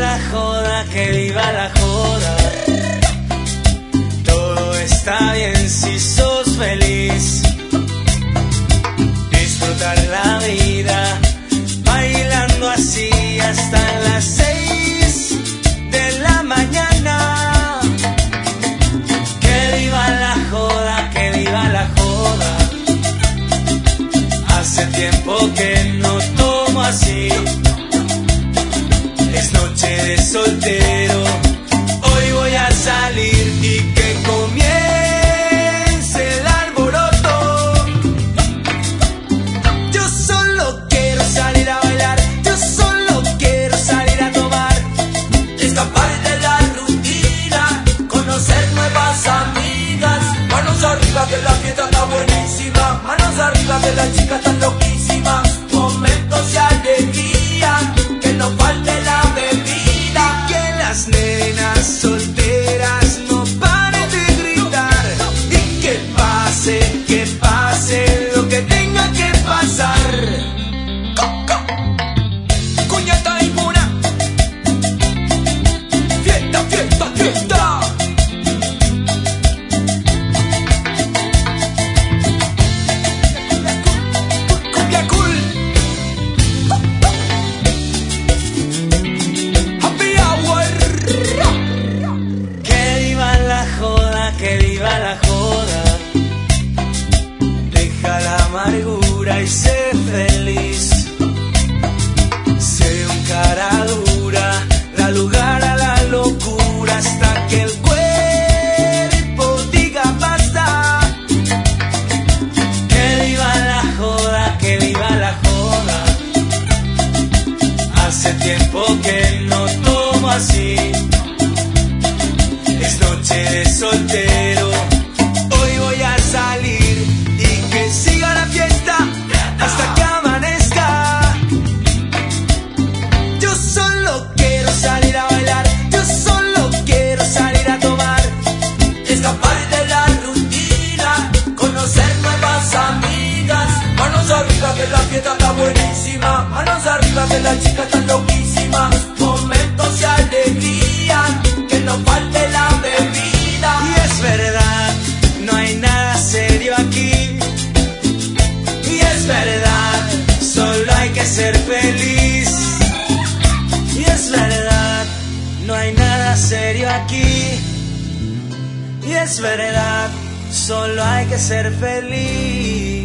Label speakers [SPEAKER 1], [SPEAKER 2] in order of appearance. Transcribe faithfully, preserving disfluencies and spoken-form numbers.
[SPEAKER 1] la joda, que viva la joda. Todo está bien si sos feliz. Disfrutar la vida, bailando así hasta las seis de la mañana. Que viva la joda, que viva la joda. Hace tiempo que no tomo así. Es noche de soltero, hoy voy a salir y que comience el alboroto. Yo solo quiero salir a bailar, yo solo quiero salir a tomar,
[SPEAKER 2] escapar de la rutina, conocer nuevas amigas. Manos arriba que la fiesta está buenísima, manos arriba que las chicas están loquísimas. Momentos de alegría, que no falte la bebida.
[SPEAKER 1] y que las nenas solteras no paren de gritar.
[SPEAKER 2] Y que pase,
[SPEAKER 1] Que pase lo que tenga que pasar.
[SPEAKER 2] Cuñata y Muna. Fiesta, fiesta, fiesta. Cumbia cool. Happy hour.
[SPEAKER 1] Que viva la joda, que viva la joda. Deja la amargura y sé feliz. Sé un cara dura, da lugar a la locura hasta que el cuerpo diga basta. Que viva la joda, que viva la joda. Hace tiempo que no tomo así. Es noche de soltero, hoy voy a salir y que siga la fiesta hasta que amanezca. Yo solo quiero salir a bailar, yo solo quiero salir a tomar,
[SPEAKER 2] Escapar de la rutina, conocer nuevas amigas. Manos arriba que la fiesta está buenísima, manos arriba que las chicas están loquísimas. Momentos de alegría, que no falte la bebida.
[SPEAKER 1] y es verdad, no hay nada serio aquí. Y es verdad, solo hay que ser feliz. Y es verdad, no hay nada serio aquí. Y es verdad, solo hay que ser feliz.